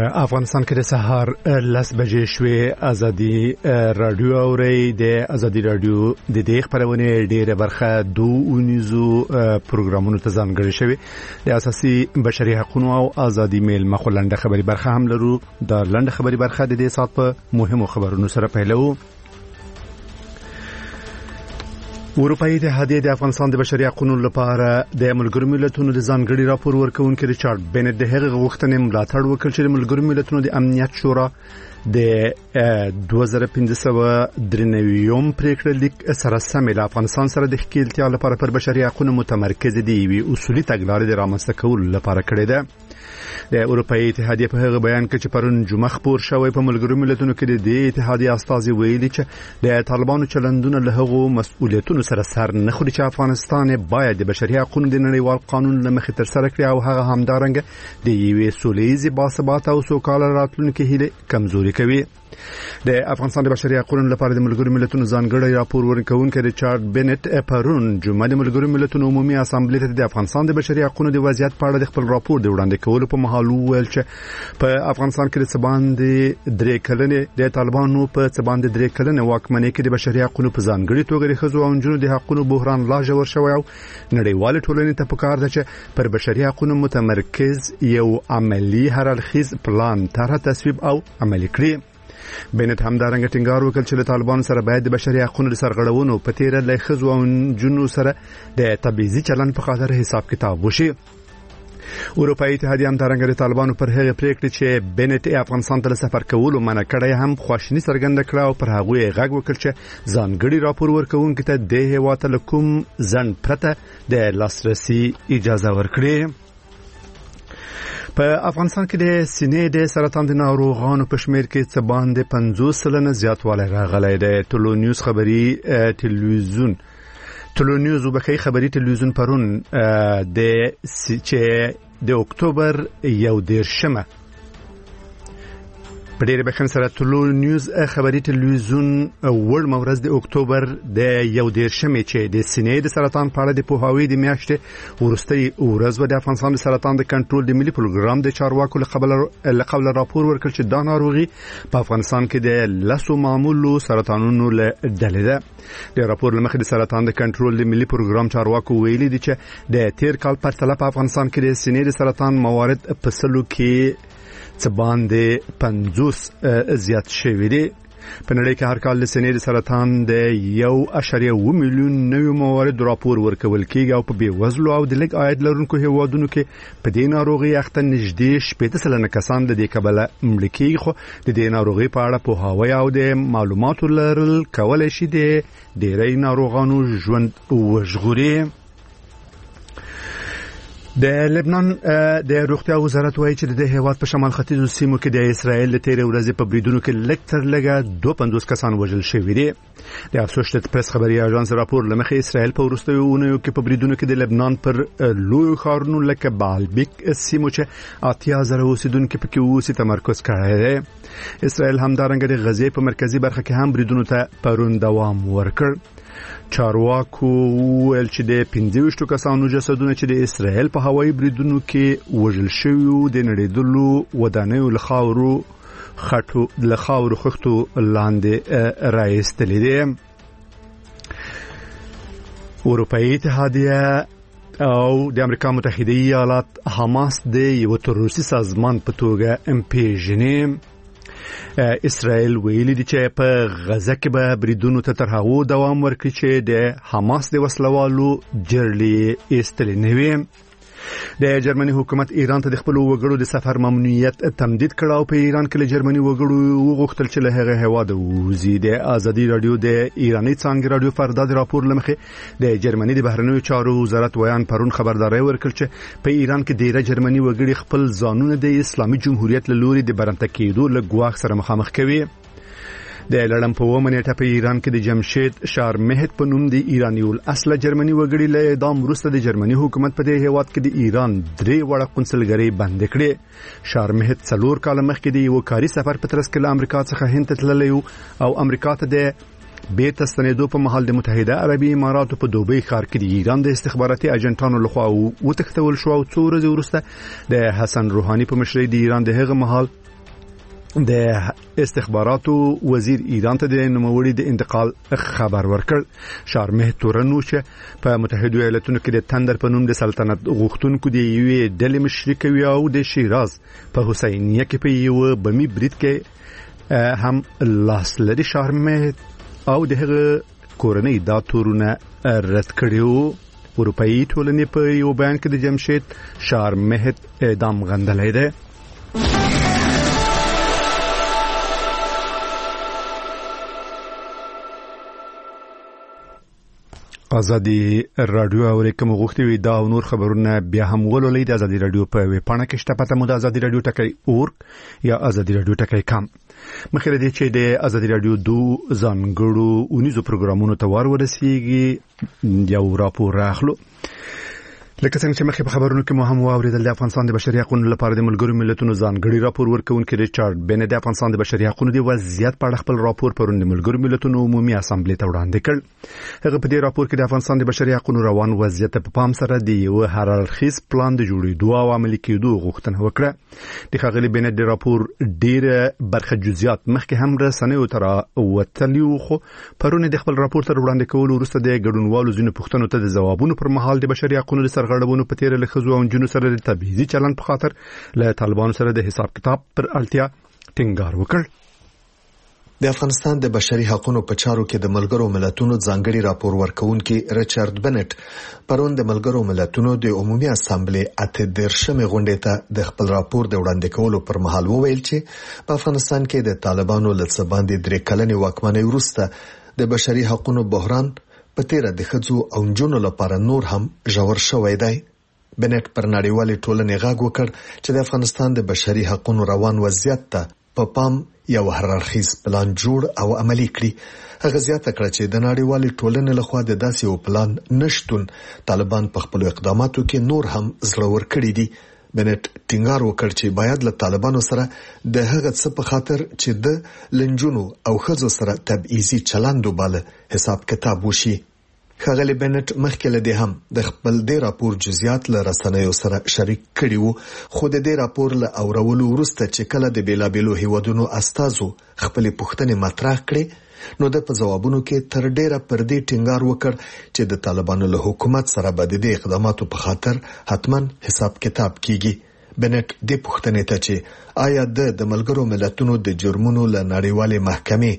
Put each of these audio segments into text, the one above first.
افغانستان کې د سهار 10 بجې شوې ازادي رادیو اوري د ازادي رادیو د دې خبرونه ډیره برخه دوه پروګرامونو ته ځانګړې شوی د اساسي بشري حقوقو او ازادي میل مخولنده خبري برخه هم لرو د لنډه خبري برخه د دې سات په مهمو خبرونو سره پیلو. اروپאי اتحادیه د افغانستان د بشري حقوقو لپاره د ملګرو ملتونو د ځانګړي راپور ورکونکي ریچارډ بنټ د هغه غوښتنې ملاتړ وکړ چې د ملګرو ملتونو د امنیت شورا د 2015 پریکړه لیک سره سم له افغانستان سره د ښکېلتیا لپاره پر بشري حقوقو متمرکز دي وی اصولي تګلارې د رامنځته کولو لپاره کړې ده. د اروپאי اتحادیه په هغه بیان کې چې پرون جمعه خبر شوی په ملګرو ملتونو کې د اتحادیه استازي ویلي چې د طالبانو چلندونه له هغو مسؤلیتونو سره سر نه خوري چې افغانستان باید د بشري حقوقو د نړیوال قانون له مخې تر سره کړي او هغه همدارنګه د یوې سولهییزې باثباته او سوکاله راتلونکي هیله کمزوري کوي. د افغانستان د بشري حقوقو لپاره د ملګرو ملتونو ځانګړی راپور ورکونکي ریچارډ بنټ پرون جمعه د ملګرو ملتونو عمومي اسامبلې ته د افغانستان د بشري حقوقو د وضعیت په اړه د خپل راپور د وړاندې کولو په مهال ویل چې په افغانستان کې د باندې درې کلنې د طالبانو په باندې درې کلنې واکمنۍ کې د بشري حقوقو په ځانګړي توګه د ښځو او نجونو د حقوقو بحران لا ژور شوی او نړیوال ټولنې ته پکار ده چې پر بشري حقوقو متمرکز یو عملی هررخیز پلان طرح تصویب او عملي کړي. بنټ همدارنګه ټینګار وکړ چې د طالبانو سره باید د بشري حقوقو د سرغړونو په تیر له ښځو او نجونو سره د تبعیضي چلند په خاطر حساب کتاب وشي. اروپאי اتحادیه همدارنګه د طالبانو پر هغه پریکړه چې بنټ افغانستان ته سفر کولو منع کړی هم خواشینی څرګنده کړه او پر هغه غږ وکړ چې ځانګړي راپور ورکوونکي ته د هیواد له کوم ځن پرته د لاسرسي اجازه ورکړي. په افغانستان کې د سینې د سرطان د ناروغانو په شمېر کې څه باندې 50% زیاتوالی راغلی دی. ټولنیوز خبري تلویزیون پرون د اکتوبر 11 په ډېر بخښنه سره ټولنیوز خبري تلویزیون ورځ مورز د اکتوبر د 11 چې د سینې د سرطان په اړه د پوهاوی د میاشتې ورستۍ ورځ د افغانستان د سرطان د کنټرول د ملي پروګرام د چارواکو له قبل راپور ورکړ چې دا ناروغي په افغانستان کې د لاسو معمولو سرطانونو له ډلې ده. د راپور لمخې د سرطان د کنټرول د ملي پروګرام چارواکو ویلي دي چې د تیر کال په پرتله په افغانستان کې د سینې د سرطان موارد په سلو کې څه باندې 50 زیات شوی دی. په نړۍ کې هر کال د سینې د سرطان د 1.2 میلیون نوي موارد راپور ورکول کیږي او په بیوزلو او د لږ عاید لرونکو هیوادونو کې په دې ناروغي اخته نږدې 80% کسان د دې کبله مړ کیږي. خو د دې ناروغي په اړه پوهاوی او د معلوماتو لرل کولای شي د ډېری ناروغانو ژوند وژغوري. د لبنان د روغتیا وزارت وایي چې د هیواد په شمال ختیځو سیمو کې د اسرائیل د تیر ورځې په بریدونو کې لږ تر لږه 52 کسان وژل شوي دي. د اسوسییټډ پریس خبري اژانس راپور لمخې اسرائیل په وروستیو اونیو کې په بریدونو کې د لبنان پر لوی ښارونو لکه بالبیک سیمو چې 80,000 اوسیدونکو پکې اوسې تمرکز کړی دی. اسرائیل همدارنګه د غزې په مرکزی برخه کې هم بریدونو ته پرون دوام ورکړ. چارواکو ویل چې د 25 کسانو جسدونه چې د اسرائیل په هوایي بریدونو کې وژل شوي د نړیدلو ودانیو له خاورو خښتو لاندې راایستلې دي. اروپאי اتحادیه او د امریکا متحده ایالات حماس د یو تروریستي سازمان په توګه پیژني. اسرائیل ویلي دي چې په غزه کې به بریدونو ته تر هغو دوام ورکړي چې د حماس د وسلوالو جرړې ایستلې نه وي. د جرمني حکومت ایران ته د خپل وګړو د سفر ممنوعیت تمدید کړ او په ایران کې له جرمني وګړو وغوښتل چې له هغه هیواد ووځي. د ازادي رادیو د ایراني څانګې رادیو فردا د راپور لمخې د جرمني د بهرنیو چارو وزارت ویان پرون خبرداري ورکړ چې په ایران کې ډیره جرمني وګړي خپل ځانونه د اسلامي جمهوریت له لوري د برمته کېدو له ګواښ سره مخامخ کوي. د لړم په ومنېټه په ایران کې د جمشید شارمهت په نوم د ایرانی الاصل جرمني وګړي له اعدام وروسته د جرمني حکومت په دې هیواد کې د ایران 3 وړه قونسلګرۍ بند کړې. شارمهت 4 کال مخکې د یو کاري سفر په ترڅ کې له امریکا څخه هند ته تللی او امریکا ته د بیرته ستنېدو په مهال د متحده عربي اماراتو په دوبۍ ښار کې د ایران د استخباراتي اجنټانو لخوا وتښتول شو او 2 ورځې وروسته د حسن روحاني په مشرۍ د ایران د هغه مهال د استخباراتو وزیر ایران ته د نوموړي د انتقال خبر ورکړ. شارمه تورنو چې په متحده ایالاتونو کې د تندر په نوم د سلطنت غوښتونکو د یوې ډلې مشرک وي او د شیراز په حسینیه کې په یو بمی برید کې هم لاس لري. شارمه او دغه کورنۍ دا تورونه رد کړیو. اروپאי ټولنې په یو بیان کې د جمشید شارمه اعدام غندلې ده. ازادي رادیو اوریکم غوښتي وي دا نور خبرونه بیا هم ولولئ د ازادي رادیو په ویب پاڼه کې شته. پته مو د ازادي رادیو ټکی اور یا ازادي رادیو ټکی کام. مخکې دې چې د ازادي رادیو دو ځانګړو اونیزو پروګرامونو ته ورسیږي یو راپور راخلو. لکه څنګه چې مخکې په خبرونو کې مو هم واوریدل د افغانستان د بشري حقوقو لپاره د ملګرو ملتونو ځانګړي راپور ورکونکي ریچارډ بن د افغانستان د بشري حقوقو د وضعیت په اړه خپل راپور پرون د ملګرو ملتونو عمومي اسامبلې ته وړاندې کړ. هغه په دې راپور کې د افغانستان د بشري حقوقو روان وضعیت په پام سره د یو هررخیز پلان د جوړېدو او عملي کېدو غوښتنه وکړه. د ښاغلي بن د راپور ډېر برخه جزئیات مخکې هم رسنیو تر وتلیو خو پرون د خپل راپور تر وړاندې کولو وروسته د ګډونوالو ځینو پوښتنو ته د ځوابونو پر مهال د بشري حقوقو د سرغړونو په تیر خزو او جنو سره د تبعیضي چلن په خاطر له طالبانو سره د حساب کتاب پر اړتیا ټینګار وکړ. د افغانستان د بشري حقوقو په چارو کې د ملګرو ملتونو ځانګړي راپور ورکونکي ریچارډ بنټ پرون د ملګرو ملتونو د عمومي اسامبلې اته درشمه غونډې ته د خپل راپور د وړاندې کولو پر مهال وویل چې په افغانستان کې د طالبانو له څه باندې درې کلنې واکمنۍ وروسته د بشري حقوقو بحران په تیر د خزو او جنو لپاره نور هم ژور شوی دی. بنټ پر نړیوالې ټولنې غږ وکړ چې د افغانستان د بشري حقوقو روان وضعیت ته په پام یو هررخیز پلان جوړ او عملی کړي. هغه زیاته کړه چې د نړیوالې ټولنې لخوا د داسې یو پلان نشټون طالبان په خپل اقداماتو کې نور هم زړور کړي دي. بنټ ټینګار وکړ چې باید له طالبانو سره د هغه څه په خاطر چې د لنجونو او خزو سره تبعیضي چلند وباله حساب کتاب وشي. ښاغلی بنټ مخکې له دې هم د خپل دې راپور جزئیات له رسنیو سره شریک کړي وو، خو د دې راپور له اورولو وروسته چې کله د بیلابیلو هیوادونو استازو خپل پوښتنې مطرح کړې نو د په ځوابونو کې تر ډیره پر دې ټینګار وکړ چې د طالبانو له حکومت سره به د دې اقداماتو په خاطر حتماً حساب کتاب کیږي. بنټ د پوښتنې ته چې آیا د ملګرو ملتونو د جرمونو له نړیوالې محکمې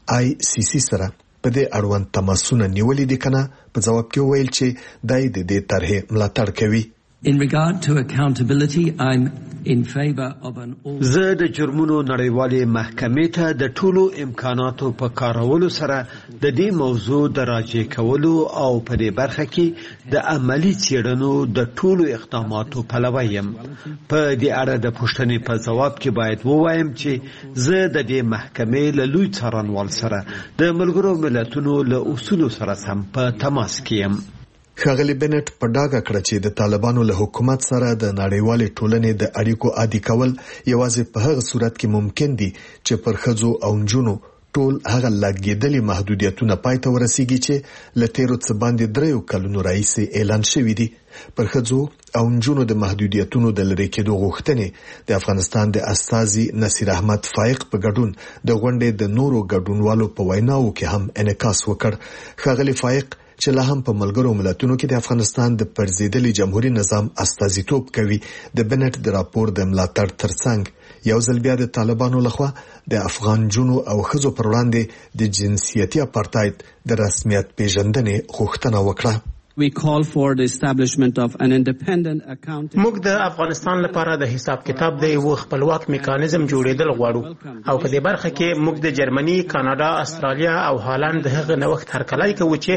ICC سره په دې اړوند تماسونه نیولې دي کنه په جواب کې ویل چې دای د دې طرحه ملاتړ کوي. In regard to accountability, I'm in favor of an زه د جرمونو نړیوالې محکمې ته د ټولو امکاناتو په کارولو سره د دې موضوع د راجع کولو او په دې برخه کې د عملی څېړنو د ټولو اقداماتو پلوی یم. په دې اړه د پوښتنې په جواب کې باید ووایم چې زه د دې محکمې له لوی څارنوال سره د ملګرو ملتونو له اصولو سره سم په تماس کې یم. ښاغلی بنټ په ډاګه کړه چې د طالبانو له حکومت سره د نړیوالې ټولنې د اړیکو عادي کول یوازې په هغه صورت کې ممکن دي چې پر ښځو او نجونو ټول هغه لګیدلي محدودیتونه پای ته ورسیږي چې له تیرو څه باندې 3 کلونو راهیسې اعلان شوي دي. پر ښځو او نجونو د محدودیتونو د لرې کېدو غوښتنې د افغانستان د استازي نصیر احمد فائق په ګډون د غونډې د نورو ګډونوالو په ویناو کې هم انعکاس وکړ. ښاغلی فائق چې لا هم په ملګرو ملتونو کې د افغانستان د پرزیدلي جمهوریت نظام استازیتوب کوي د بنټ د راپور د ملاتړ ترڅنګ یو ځل بیا د طالبانو لخوا د افغان جنو او خزو پر وړاندې د جنسیتي اپارټاید د رسمیت پیژندنې غوښتنه وکړه. We call for the establishment of an independent accounting. موږ د افغانستان لپاره د حساب کتاب د یو خپلواک میکانیزم جوړېدل غواړو او په دې برخه کې موږ د جرمني، کاناډا، استرالیا او هالند د هغه نوښت هرکلی کوو چې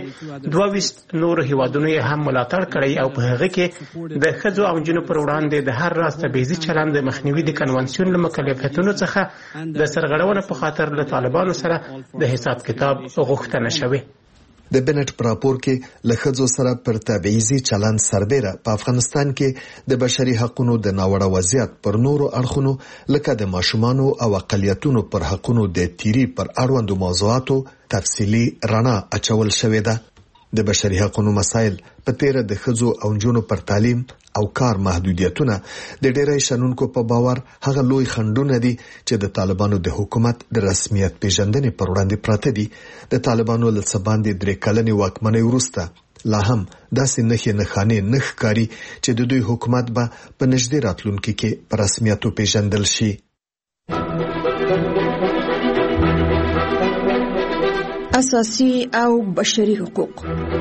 22 نور هیوادونو یې هم ملاتړ کړی او په هغه کې د ښځو او نجونو پر وړاندې د هر راز تبعیضي چلند د مخنیوي د کنوانسیون له مکلفیتونو څخه د سرغړونې په خاطر له طالبانو سره د حساب کتاب غوښتنه شوې. د بنټ په راپور کې له ښځو سره پر تبعیضي چلند سربېره په افغانستان کې د بشري حقوقو د ناوړه وضعیت پر نورو اړخونو لکه د ماشومانو او اقلیتونو پر حقوقو د تیری پر اړوندو موضوعاتو تفصیلی رڼا اچول شوې ده. د بشري حقوقو مسایل په تیر د ښځو او نجونو پر تعلیم او کار محدودیتونه د ډېری شنونکو په باور هغه لوی خنډونه دي چې د طالبانو د حکومت د رسمیت پیژندنې پر وړاندې پراته دي. د طالبانو له څه باندې 3 کلنې واکمنۍ وروسته لا هم داسې نښانې نه ښکاري چې د دوی حکومت به په نږدې راتلونکي کې په رسمیت پیژندل شي. اساسي او بشري حقوق.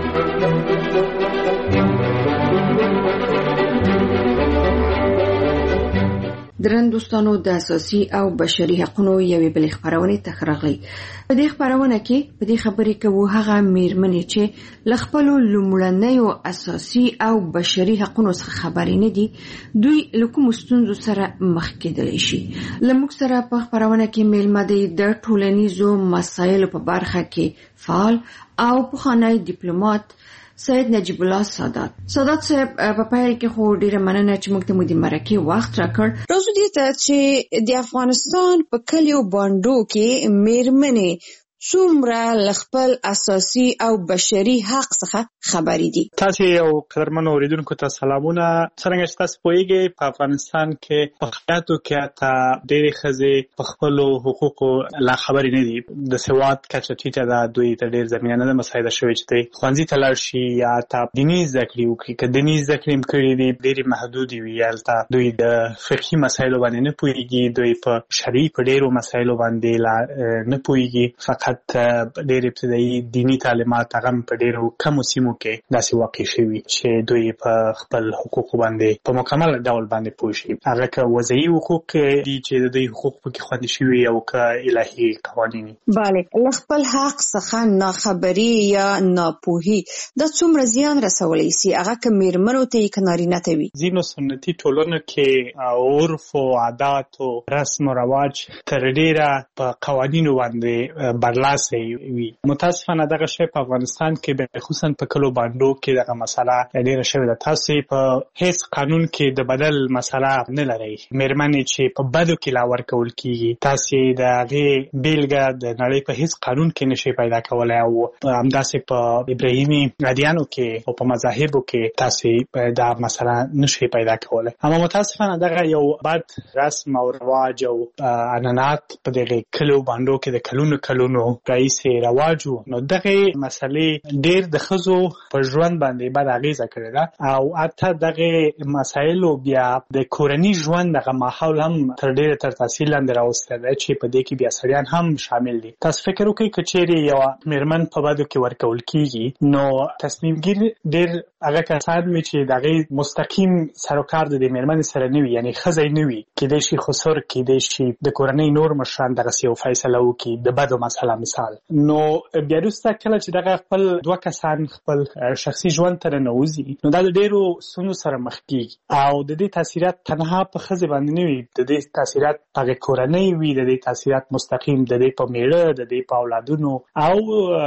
درن دوستانو د اساسي او بشري حقوقو یوې بلې خبرونه تخرغلي. په دې خبرونه کې په دې خبرې کوو هغه میرمنې چې ل خپل لومړنیو اساسي او بشري حقوقو څخه خبرې نه دي، دوی له کوم ستونزو سره مخ کېدلی شي. لموږ سره په خبرونه کې میلمه د ټولنیزو مسایلو په برخه کې فعال او پخوانی ډیپلوماټ سید نجیب الله سادات صاحب په پای کې خو ډیره مننه چې موږ ته مو د مرکه وخت راکړ. راځو دې ته چې د افغانستان په کلیو باندې کې میرمنې څومره خپل اساسي او بشري حق څخه خبرې دي. تاسو یو قدرمن اوریدونکو ته سلامونه. څنګه چې تاسو پوهیږئ په افغانستان کې په خیاتو کې تا ډېرې ښځې په خپل حقوقو لا خبرې نه دي. د سواد کچه ټیټه ده، دوی ته ډېر زمینه نه ده مساعده شوې چې دوی ښوونځي ته لاړ شي یا تا دیني زده کړې وکړي. که دیني زده کړې هم کړې دي ډېرې محدودې وي، هلته دوی د فقهي مسایلو باندې نه پوهېږي، دوی په شرعي په ډېرو مسایلو باندې نه پوهېږي. فقط ډېر ابتدایي دینی تعلیمات هغه په ډېرو کمو سیمو کې داسې واقع شوي چې دوی په خپل حقوقو باندې په مکمل ډول باندې پوه شي. هغه که وضعي حقوق دي چې د دوی حقوق پکې خوندي شوي او که الهي قوانین. بله، له خپل حق څخه ناخبري یا ناپوهي دا څومره زیان رسولی شي، هغه که میرمنو ته که نارینه ته وي. ځینو سنتي ټولنو کې عرف او عادات او رسم او رواج تر ډېره په قوانینو باندې برلاسه وي. متاسفانه دغه شی په افغانستان کې خصوصا په کلو باندو کې دغه مسله ډېره شوې ده. تاسو په هیڅ قانون کې د بدل مسله نه لرئ. میرمنې چې په بدو کې لا ورکول کیږي، تاسو د هغې بیلګه د نړۍ په هیڅ قانون کې نشئ پیدا کولی او همداسې په ابراهیمي ادیانو کې او په مذاهبو کې تاسو دا مسله نشئ پیدا کولی. اما متاسفانه دغه یو بد رسم او رواج او عنعنات په دغه کلو باندو کې د کلونو رئیسي رواجو. نو دغه مسلې ډېر د ښځو په ژوند باندې بد اغیزه کړې ده او حتی دغه مسایلو بیا د کورني ژوند دغه ماحول هم تر ډېره تر تاثیر لاندې راوستی دی چې په دې کې بیا سړیان هم شامل دي. تاسو فکر وکړئ که چیرې یوه میرمن په بدو کې ورکول کیږي نو تصمیمګیر ډېر هغه کسان وي چې د هغې مستقیم سروکار د دې میرمنې سره نه وي، یعنې ښځی نه وي، کیدای شي خسر کیدای شي د کورنۍ نور مشران دغسې یو فیصله وکړي د بدو مسله مثال. نو بیا وروسته کله چې دغه خپل 2 کسان خپل شخصي ژوند ته ننوځي نو دا د ډېرو ستونزو سره مخ کېږي او د دې تاثیرات تنها په ښځې باندې نه وي، د دې تاثیرات په هغې کورنۍ وي، د دې تاثیرات مستقیم د دې په میړه، د دې په اولادونو او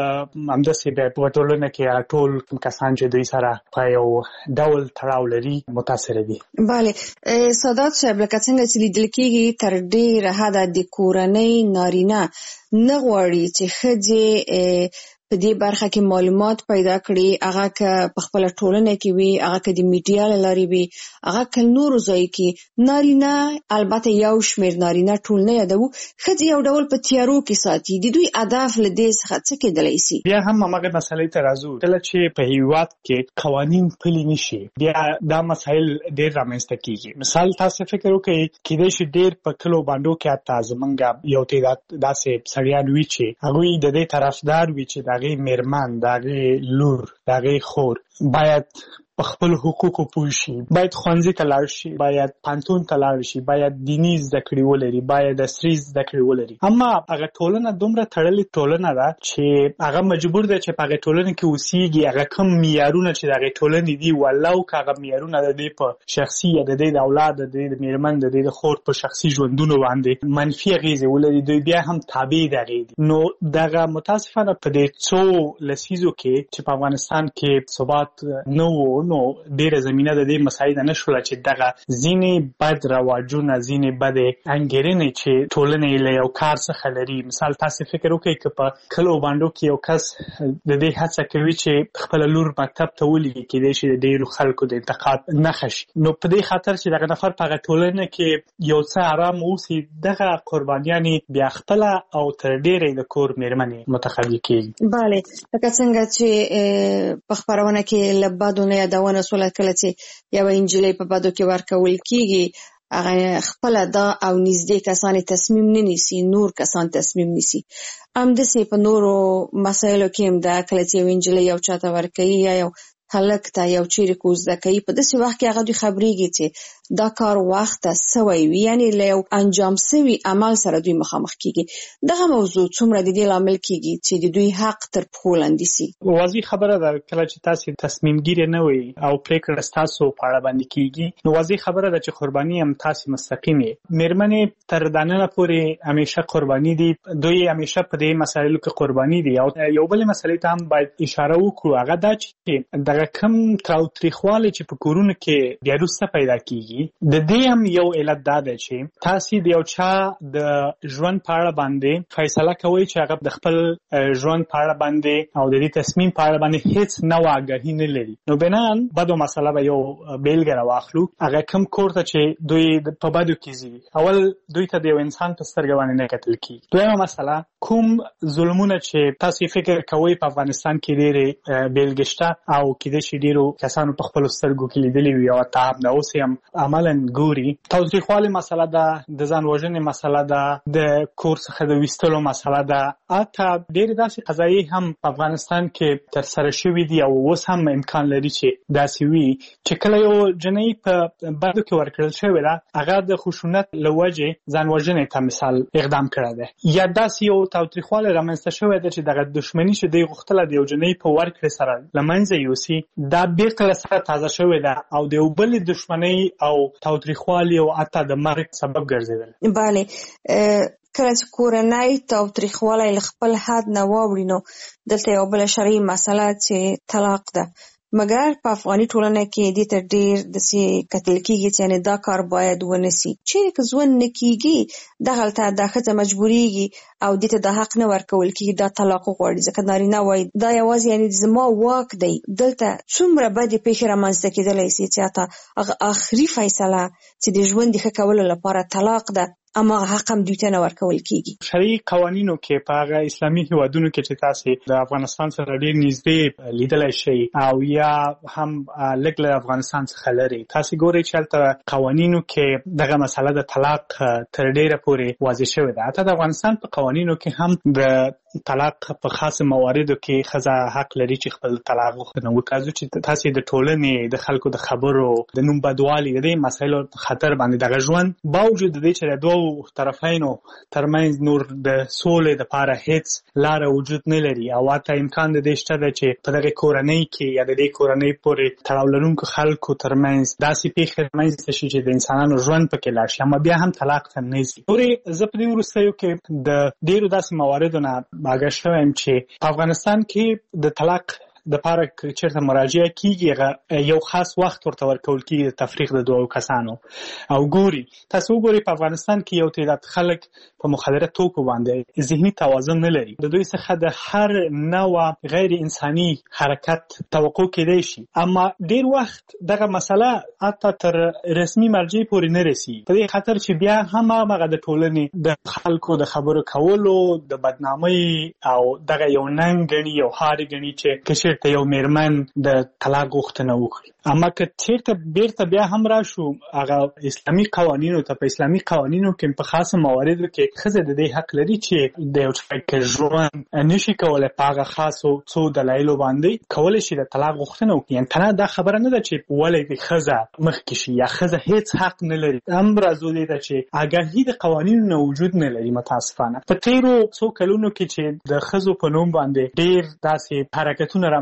همداسې بیا په ټولنه کې ټول کسان چې دوی سره په یو ډول تړاو لري متاثره دي. بله، سادات صاحب لکه څنګه چې لیدل کېږي تر ډېره حده د کورنۍ نارینه نه غواړي چې ښځې په دې برخه کې معلومات پیدا کړي، هغه که په خپل ټولنه کې وي، هغه که د میډیا له لارې وي، هغه که نورو ځایو کې نارینه، البته یو شمېر نارینه ټول نه یادوو، ښځې یو ډول په تیارو کې ساتي. د دوی هدف له دې څخه څه کېدلی شي؟ بیا هم همغه مسئلې ته راځو. کله چې په هېواد کې قوانین پلي نه شي بیا دا مسایل ډېر رامنځته کېږي. مثال تاسو فکر وکړئ کیدای شي ډېر په کلو باندو کې حتی زمونږ یو تعداد داسې سړیان وي چې هغوی د دې طرفدار وي چې د هغې میرمن، د هغې لور، د هغې خور باید په خپل حقوقو پوه شي، باید ښوونځي ته لاړ شي، باید پوهنتون ته لاړ شي، باید دیني زده کړې ولري، باید عصري زده کړې ولري. اما هغه ټولنه دومره تړلې ټولنه ده چې هغه مجبور ده چې په هغې ټولنه کې اوسېږي. هغه کوم معیارونه چې د هغې ټولنې دي ولو که هغه معیارونه د دې په شخصي یا د دې د اولاد، د دې د میرمن، د دې د خور په شخصي ژوندونو باندې منفي اغېزې ولري، دوی بیا هم تابع د هغې دي. نو دغه متاسفانه په دې څو لسیزو کې چې په افغانستان کې ثبات نه و نو ډیره زمينه د دې مسایل نه شول چې دغه ځینې بد رواجونه ځینې بد انګیرنې چې ټولنې له یو کار څخه لري. مثال تاسو فکر وکړئ چې په کلو باندې کې یو کس د دې هڅه کوي چې خپل لور مکتب ته ولېږي کېدای شي د ډیرو خلکو د انتقاد نه خشي، نو په دې خاطر چې دغه نفر په ټولنه کې یو څه آرام اوسي دغه قربانیانې بیا خپل او تر ډیره د کور میرمنې متخلي کیږي. بله لکه څنګه چې په خبرونه کې لبادونه یادونه سول کله چې یو انجلۍ په بادو کې ورکول کیږي هغه خپل دا او نږدې کسان تصمیم نه نیسي، نور کسان تصمیم نیسي. همداسې په نورو مسایلو کې هم دا کله چې یو انجلۍ یو چاته ورکوي یا یو هلک ته یو چیرې کوزده کوي په داسې وخت کې هغه دوی خبرېږي چې دا کار وخته سوی وي، یعنی له یو انجام سوي عمل سره دوی مخامخ کیږي. دغه موضوع څومره د دې لامل کیږي چې د دوی حق تر پښو لاندې سي؟ واضح خبره ده کله چې تاسو تصمیم ګیره نه وي او پریکړه تاسو په اړه باندې کیږي، نو واضح خبره ده چې قرباني هم تاسو مستقیمه میرمنې تر دانه پورې همیشه قرباني دي، دوی همیشه په دې مسایلو کې قرباني دي. او یو بل مسلې ته هم باید اشاره وکړو، هغه دا چې دغه کم تاوتریخوالی چې په کورونو کې بیا وروسته پیدا کیږي د دې هم یو علت دا ده چې تاسو د یو چا د ژوند په اړه باندې فیصله کوي چې هغه د خپل ژوند په اړه باندې او د دې تصمیم په اړه باندې هیڅ نو آگاهی نه لري. نو بنان بدو مسله به یو بیلګه راواخلو، هغه کم کور ته چې دوی په بدو کې زی اول دوی ته د یو انسان په سترګه باندې نه کتل کی. دویمه مسله کوم ظلمونه چې تاسو فکر کوي په افغانستان کې ډېر بیلګه شته او کې د ډیرو کسانو په خپل سترګو کې لیدلې وي او تاب نه اوس هم عملاً ګوري. تاوتریخوالی مسله ده، د ځان وژنې مسله ده، د کور څخه د ویستلو مسله ده، حتی ډېرې داسې قضایي هم په افغانستان کې ترسره شوي دي او اوس هم امکان لري چې داسې وي چې کله یو جنۍ په بدو کې ورکړل شوې ده هغه د خشونت له وجې ځان وژنې ته مثال اقدام کړی دی، یا داسې یو تاوتریخوالی رامنځته شوی ده چې دغه دښمني چې دوی غوښتله د یو جنۍ په ورکړې سره له منځه یوسي دا بیرته له سره تازه شوې ده او د یو بلې دښمنۍ او تاوتریخوالي او حتی د مرګ سبب ګرځېدل. بله کله چې کورنۍ تاوتریخوالی له خپل حد نه واوړي نو دلته یو بله شرعي مسله چې طلاق ده، مګر په افغاني ټولنه کې دې ته ډېر داسې کتل کېږي چې یعنې دا کار باید ونه سي. چیرې که ژوند نه کېږي دغلته دا ښځه مجبورېږي او دې ته د حق نه ورکول کېږي دا طلاق وغواړي، ځکه نارینه وایي دا یوازې یعنې زما واک دی. دلته څومره بدې پېښې رامنځته کېدلی سي چې حتی هغه آخري فیصله چې د ژوند د ښه کولو لپاره طلاق ده اما حق هم دوی ته نه ورکول کېږي. شرعي قوانینو کې په هغه اسلامي هیوادونو کې چې تاسو د افغانستان سره ډېر نږدې لیدلی شئ او یا هم لږ له افغانستان څخه لري، تاسو ګورئ چې هلته قوانینو کې دغه مسله د طلاق تر ډېره پورې واضح شوې ده. حتی د افغانستان په قوانینو کې هم د طلاق په خاص مواردو کې ښځه حق لري چې خپل طلاق غوښتنه وکړي. چې تاسو د ټولنې د خلکو د خبرو د نوم بدوالي د دې مسایلو خطر باندې دغه ژوند باوجود د دې چې د دوو طرفینو ترمنځ نور د سولې لپاره هیڅ لاره وجود نه لري او حتی امکان د دې شته ده چې په دغه کورنۍ کې یا د دې کورنۍ پورې تړاو لرونکو خلکو ترمنځ داسې پیښې رامنځته شي چې د انسانانو ژوند پکې لاړ شي، اما بیا هم طلاق ته نه ځي. زه په دې وروستیو کې د ډېرو داسې مواردو نه آګاه شوی یم چې په افغانستان کې د طلاق د پاره چیرته مراجعه کیږي یو خاص وخت ورته ورکول کیږي تفریق د دوه کسانو او ګوري تاسو ګوري په افغانستان کې یو تعداد خلک په مخدره توکو باندې ذهني توازن نه لري، د دوی څخه د هر نوع غیر انساني حرکت توقع کېدای شي، اما ډیر وخت دغه مسله حتی تر رسمي مرجع پورې نه رسي په دې خاطر چې بیا هم هغه د ټولنې د خلکو د خبرو کولو د بدنامۍ او دغه یو ننګ غني یو هاري غني چې ته یو میرمن د طلاق غوښتنه وکړي. اما که چیرته بیرته بیا هم راشو هغه اسلامي قوانینو ته، په اسلامي قوانینو کې په خاصه مواردو کې ښځه د دې حق لري چې د یو چا ژوند نشي کولی په هغه خاصو څو دلایلو باندې کولی شي د طلاق غوښتنه وکړي. یعنې تنها دا خبره نه ده چې ولې د ښځه مخکې شي یا ښځه هیڅ حق نه لري، هم راځو دې ته چې آګاهي د قوانینو نه وجود نه لري. متاسفانه په تېرو څو کلونو کې چې د ښځو په نوم باندې ډېر داسې حرکتونه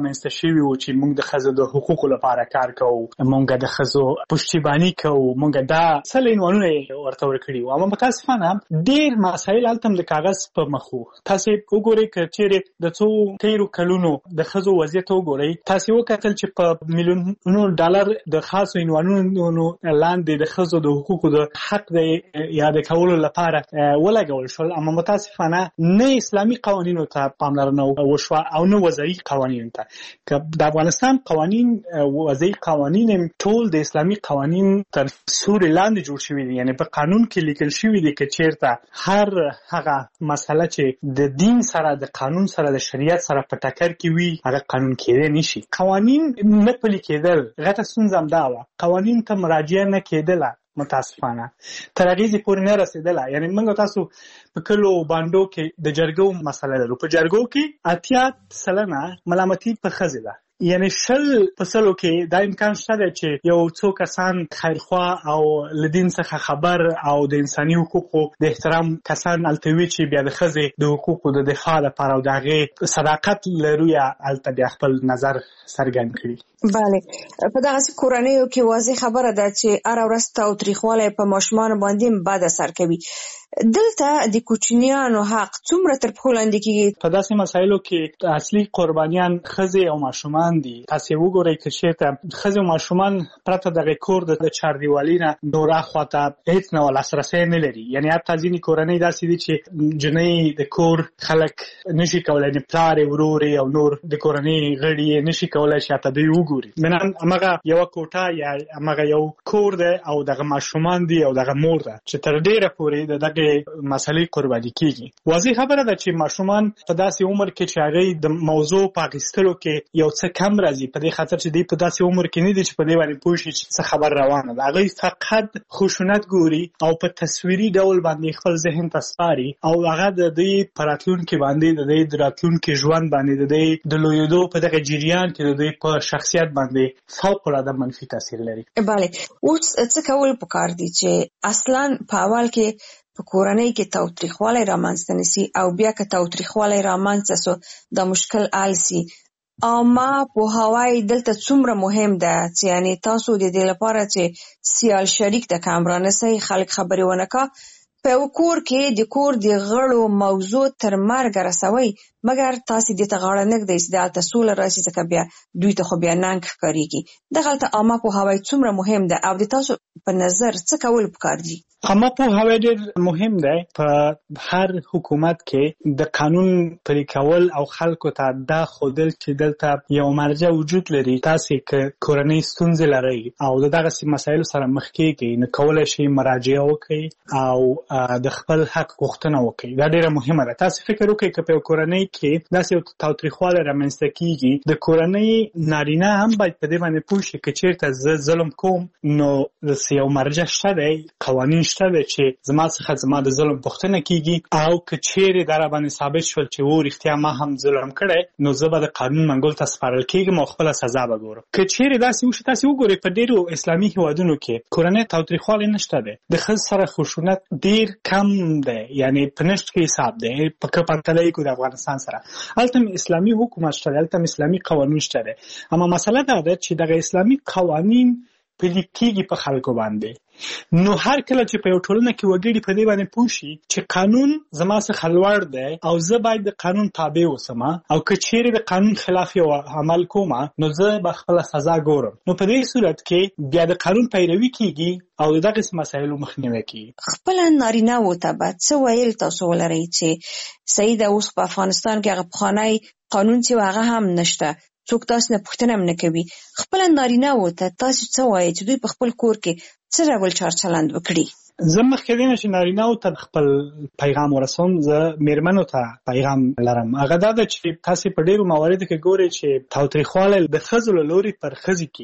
رامنځته شوي وو چې موږ د ښځو د حقوقو لپاره کار کوو، موږ د ښځو پشتیباني کوو، موږ دا څه عنوانونه ورته ورکړي وو. اما متاسفانه ډېر مسایل هلته د کاغذ په مخ وو. تاسې وګورئ که چیرې د څو تېرو کلونو د ښځو وضعیت وګورئ، تاسې وکتل چې په میلیونونو ډالر د خاصو عنوانونو لاندې د ښځو د حقوقو د حق د یاد کولو لپاره ولګول شول. اما متاسفانه نه اسلامي قوانینو ته پاملرنه وشوه او نه وضعي قوانینو ته. که د افغانستان قوانین وضعي قوانین ټول د اسلامي قوانین تر سوري لاندې جوړ شوي دي، یعنی په قانون کې لیکل شوي دي که چیرته هر هغه مسله چې د دین سره د قانون سره د شریعت سره په ټکر کې وي هغه قانون کېدای نشي. قوانین نه پلي کېدل غټه ستونزه همدا وه، قوانین ته مراجعه نه کېدله متاسفانه تر هغې پورې نه رسېدله. یعنې موږ تاسو په کلو بانډو کې د جرګو مسله لرو، په جرګو کې 80% ملامتي په ښځې ده، یعنی 100% کې دا امکان شته دی چې یو څو کسان خیرخوا او له دین څخه خبر او د انساني حقوقو د احترام کسان هلته وي چې بیا د ښځې د حقوقو د دفاع لپاره او د هغې صداقت له رویه هلته بیا خپل نظر څرګند کړي. بله، په دغسې کورنیو کې واضح خبره ده چې هره ورځ تاوتریخوالی په ماشومانو باندې بد اثر کوي. دلته د کوچنیانو حق څومره تر پښو لاندې کېږي؟ په داسې مسایلو کې اصلي قربانیان ښځې او ماشومان دي. تاسې وګورئ که چېرته ښځې او ماشومان پرته د هغې کور د چاردیوالي نه نور اخواته هېڅ نه لاسرسی نه لري. یعنې حتی ځینې کورنۍ داسې دي چې جنۍ د کور خلک نشي کولی، یعنې پلار یې، ورور یې او نور د کورنۍ غړي یې نشي کولی چې حتی دوی وګوري. بنان همغه یوه کوټه یا همغه یو کور دی او دغه ماشومان دي او دغه مور ده چې تر ډېره پورې د دغه مسئلې قرباني کېږي. واضح خبره ده چې ماشومان په داسې عمر کې چې هغې د موضوع په اخیستلو کې یو څه کم راځي، په دې خاطر چې دوی په داسې عمر کې نه دي چې په دې باندې پوه شي چې څه خبر روانه ده. هغوی فقط خشونت ګوري او په تصویري ډول باندې خپل ذهن ته سپاري او هغه د دوی په راتلونکي باندې، د دوی د راتلونکي ژوند باندې، د دوی د لویېدو په دغه جریان کې د دوی په شخصیت باندې فوق‌العاده منفي تاثیر لري. بله، اوس څه کول پکار دي چې اصلا په اول کې په کورنۍ کې تاوتریخوالی رامنځته نشي او بیا که تاوتریخوالی رامنځته سو دا مشکل حل سي؟ عامه پوهاوی دلته څومره مهم ده چې یعنې تاسو د دې لپاره چې سیال شریک د کم رانسئ، خلک خبرې ونه کا په یو کور کې د کور د غړو موضوع تر مرګه رسوئ، مګر تاسې دې ته غاړه نه ږدئ چې دلته سوله راشي، ځکه بیا دوی ته خو بیا ننګ ښکارېږي. دغلته عامه پوهاوی څومره مهم ده او د تاسو په نظر څه کول پکار دي؟ عامه پوهاوی ډېر مهم دی. په هر حکومت کې د قانون پلي کول او خلکو ته دا ښودل چې دلته یو مرجع وجود لري. تاسې که کورنۍ ستونزې لرئ او د دغسې مسایلو سره مخ کېږئ نو کولی شئ مراجعه وکړئ او د خپل حق غوښتنه وکړئ. دا ډېره مهمه ده. تاسې فکر وکړئ که په یو کورنۍ کې داسې یو تاوتریخوالی رامنځته کېږي، د کورنۍ نارینه هم باید په دې باندې پوه شي که چېرته زه ظلم کوم نو یو مرجع شته دی، قوانین شته دی چې زما څخه زما د ظلم پوښتنه کېږي او که چیرې دا راباندې ثابت شول چې و رښتیا ما هم ظلم کړی نو زه به د قانون منګول ته سپارل کېږم او خپله سزا به ګورم. که چیرې داسې وشي، تاسې وګورئ په ډېرو اسلامي هېوادونو کې کورنۍ تاوتریخوالی نشته دی، د ښځو سره خشونت ډېر کم دی، یعنې په نشت کې حساب دی په پرتله یې کړو د افغانستان سره. هلته اسلامي حکومت شته دی، هلته اسلامي قوانین شته دی، اما مسله دا ده چې دغه اسلامي قوانین پلي کېږي په خلکو باندې. نو هر کله چې په یو ټولنه کې وګړي په دې باندې پوه شي چې قانون زما څخه لوړ دی او زه باید د قانون تابع اوسم، او که چیرې د قانون خلاف یو عمل کوم نو زه به خپله سزا ګورم، نو په دې صورت کې بیا د قانون پیروي کېږي او د دغسې مسایلو مخنیوی کېږي. خپله نارینه‌وو ته به څه ویل تاسو ولرئ چې صحیح ده اوس په افغانستان کې هغه پخوانی قانون چې هغه هم نشته، څوک تاسو نه پوښتنه هم نه کوي، خپله نارینه‌وو ته تاسو څه وایئ چې دوی په خپل کور کې څه ډول چارچلند وکړي؟ زه مخکې دې نه چې نارینه‌وو ته خپل پیغام ورسوم، زه مېرمنو ته پیغام لرم. هغه دا ده چې تاسې په ډېرو مواردو کې ګورئ چې تاوتریخوالی د ښځو له لورې پر ښځې کېږي،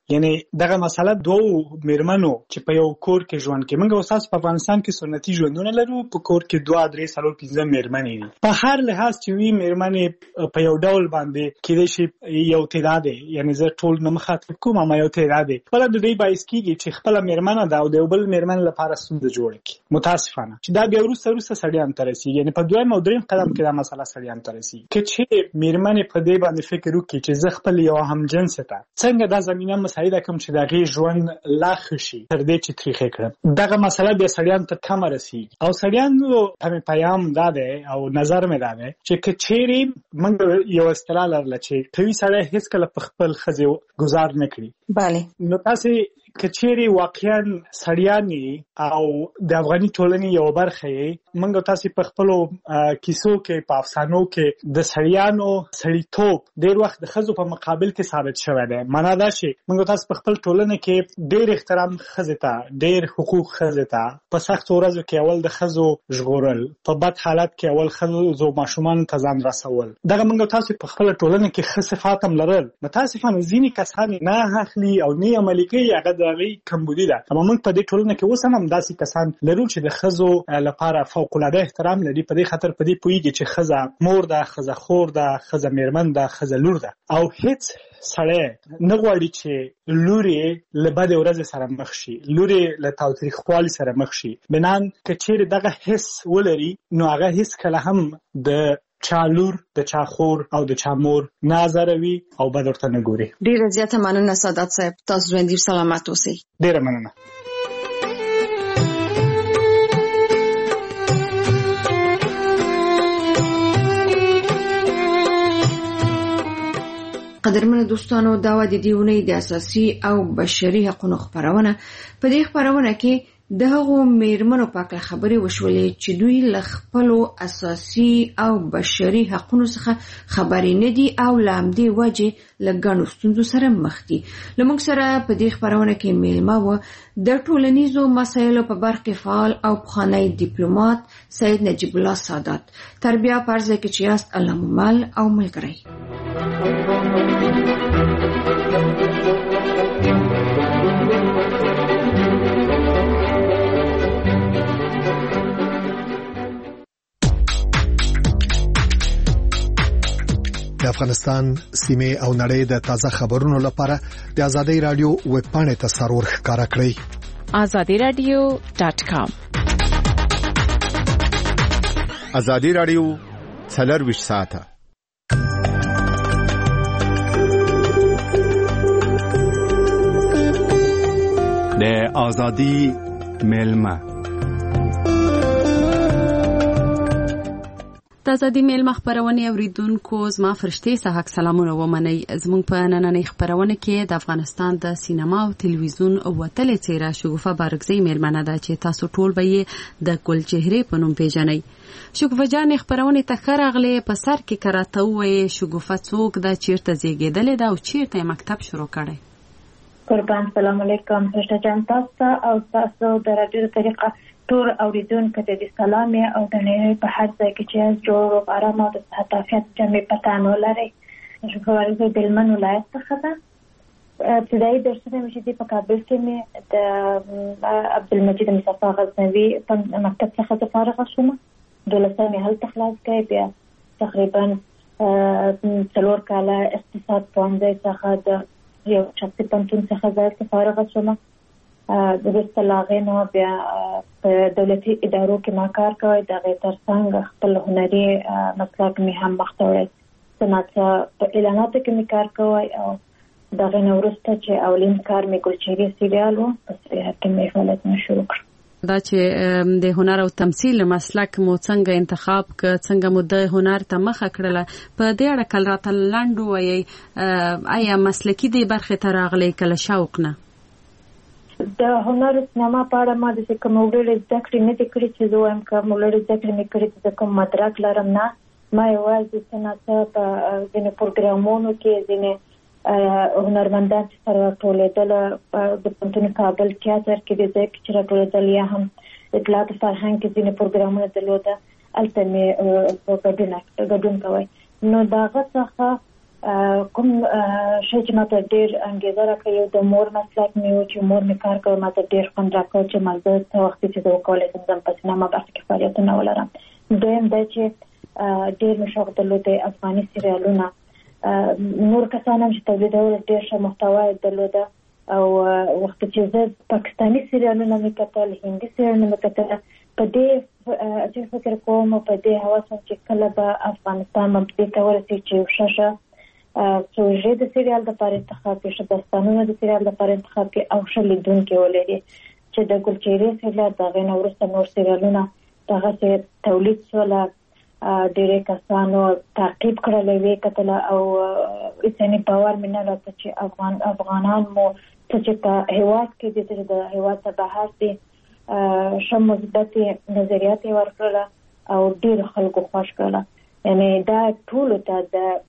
یعنی دغه مسله دوه میرمنو چې په یو کور کې ژوند کوي. موږ اوس په افغانستان کې سنتي ژوندونه لرو، په کور کې 2 3 4 5 میرمنې دي. په هر لحاظ چې وی میرمنې په یو ډول باندې کېدای شي یو تعداد، یعنی زه ټول نه مخاطب کوم، ما یو تعداد خپل د دې باعث کیږي چې خپل میرمنه دا او د بل میرمن لپاره ستونزه جوړ کړي. متاسفانه چې دا بیا وروسته سړیان ته رسیږي، یعنی په دویم او دریم قدم کې دا مسله سړیان ته رسیږي. که چې میرمنې په دې باندې فکر وکړي چې زه خپل یو همجنس ته څنګه دا زمينه مساعده کوم چې دغه ژوند لا خشي تر دې چې تاریخ کړم، دغه مسله بیا سړیان ته کم رسیږي. او سړیانو په پیغام داده او نظر مې داده چې کچېری موږ یو اصطلاح لرله چې کوي سړی هیڅ کله په خپل خزي گزار نه کړي. بله. نو تاسو کچېری واقعا سړیانی او د افغاني ټولنې یو برخه یې، موږ تاسو په خپل کیسو کې په افسانو کې د سړیانو سړیتوب ډېر وخت د خزو په مقابل کې ثابت شوی دی. معنا دا شي موږ تاسو په خپل ټولنه کې ډېر احترام خزه ته، ډېر حقوق خزه ته، په سخت ورځو کې اول د خزو ژغورل، په بد حالت کې اول خزو ماشومان ته ځان رسول. دغه موږ تاسو په خپل ټولنه کې ښه صفات هم لرل. متاسفانه ځینې کسان نه اخلي او نه عملي کوي، هغه دغه کمبودي ده. اما موږ په دې ټولنه کې اوس هم داسې کسان لرو چې د خزو لپاره فوق العاده احترام لري. په دې خاطر په دې پوهیږي چې خزه مور ده، خزه خور ده، خزه میرمن ده، خزه لور ده. او هیڅ سړی نه غواړي چې لوري له بد ورځ سره مخ شي، لوري له تاوتریخوالي سره مخ شي. بنان کچېر دغه حس ولري نو هغه هیڅ کله هم د چا لور، د چا خور او د چا مور نازروي او بد ورته نه ګوري. ډیره زیاته مننه سعادت صاحب، تاسو ژوندي سلامت اوسئ. ډیره مننه. قدرمن دوستانو، دا و د دیونې د اساسي او بشري حقوقو خبرونه. په دې خبرونه کې د هغو میرمنو په اړه خبرې وشولې چې دوی له خپل اساسي او بشري حقوقو څخه خبرې نه دي او لامدي وجه لګڼو ستونزو سره مخ دي. لمونږ سره په دې خبرونه کې میلمه و د ټولنیزو مسایلو په برخه فعال او پخوانی ډیپلوماټ سید نجیب الله سادات. تربیه پرځه کې چې یاست علامال او ملګری. د افغانستان سیمه او نړۍ د تازه خبرونو لپاره د آزادۍ رادیو ویب پاڼې ته سرور ښکارا کړئ. azadiradio.com. آزادۍ رادیو 24 ساعته. د آزادۍ میلمه. د آزادۍ میلمه خبرونه اوریدونکو زما فرشتي صحاک سلامونه ومنئ. زموږ په نننۍ خبرونه کې د افغانستان د سینما او تلویزیون وتلې څیره شګوفه بارګزۍ میلمنه ده چې تاسو ټول به یې د ګل چهره په نوم پیژنئ. شګوفه جان خبرونه ته خرغله په سر کې کراته وې. شګوفه څوک ده، چیرته زیږیدلې ده او چیرته مکتب شروع کړي؟ قربان سلام علیکم. فرشته جان تاسو او تاسو د رادیو طریقه ټول اوریدونکو ته د سلام او د نړۍ په هر ځای کې چې جوړ او آرام او د صحت عافیت جمع پتانو لري. شکرانه د هلمند ولایت څخه ده. ابتدایي درسونه مې چې په کابل کې مې د عبدالمجید مصطفی غزنوي په مکتب څخه فارغه شوم. دولسمې هلته خلاص کړې. بیا تقریبا 4 کاله اقتصاد پوهنځي څخه د یو شخصي پوهنتون څخه ځای فارغه شوم. د وروسته لاغې نو بیا په دولتي ادارو کې ما کار کوي. د هغې ترڅنګ خپل هنري مسلک مې هم مخته وړی. صنعت په اعلاناتو کې مې کار کوي او د هغې نه وروسته چې اولین کار مې ګلچهرې سریال و، په سریال کې مې فعالیتونه شروع کړل. دا چې د هنر او تمثیل مسلک مو څنګه انتخاب ک، څنګه مو د هنر ته مخه کړله؟ په دې اړه کله راته لاندو وایي آیا مسلکی دی برخه ته راغلی کله شوق نه؟ د هنر سینما په اړه ما د کوم وړل زده کړې نه دي کړې چې زه وایم کوم وړل زده کړې مې کړې چې کوم مدرک لرم نه. ما یوازې څنګه په ځینې پروګرامونو کې ځینې هنرمندان چې سره راټولېدل د پوهنتون کابل تیاتر کې د ځای چې راټولېدل یا هم اطلاعات فرهنګ کې ځینې پروګرامونه درلوده، هلته مې ګډون کوی. نو د هغه څخه کوم شی چې ماته ډیر انګیزه راکړی د مور مسلک مې و چې مور مې کار کوي ماته ډیر خوند راکړ چې مزه څه وخت چې د وکولای شم په سینما برخه کې فعالیتونه ولرم. دویم دا چې ډیر مشوق درلود افغاني سریالونه نور کسان هم چې تولیدول ډیر ښه محتوا درلوده او وخت چې زه پاکستاني سریالونه مې کتل هندي سریالونه مې کتل په دې چې فکر کوم په دې هوا چې کله به افغانستان باندې کولای شي چې شاشه سوژه د سریال د لپاره انتخاب کړي داستانونه د سریال د لپاره انتخاب کړي او شل لیدونکو ولري چې د ګلچيري سریال د غنه ورسته نور سریالونه دغه څه تولید سره ډېر کسانو تعقیب کړل وی کتل او اسنی باور مینه راته چې افغانان مو چې په هیواد کې د هیواد ته بهر دي شم مثبت نظریات ورکړل او ډېر خلکو خوښ کړل. یعنی دا ټول ته د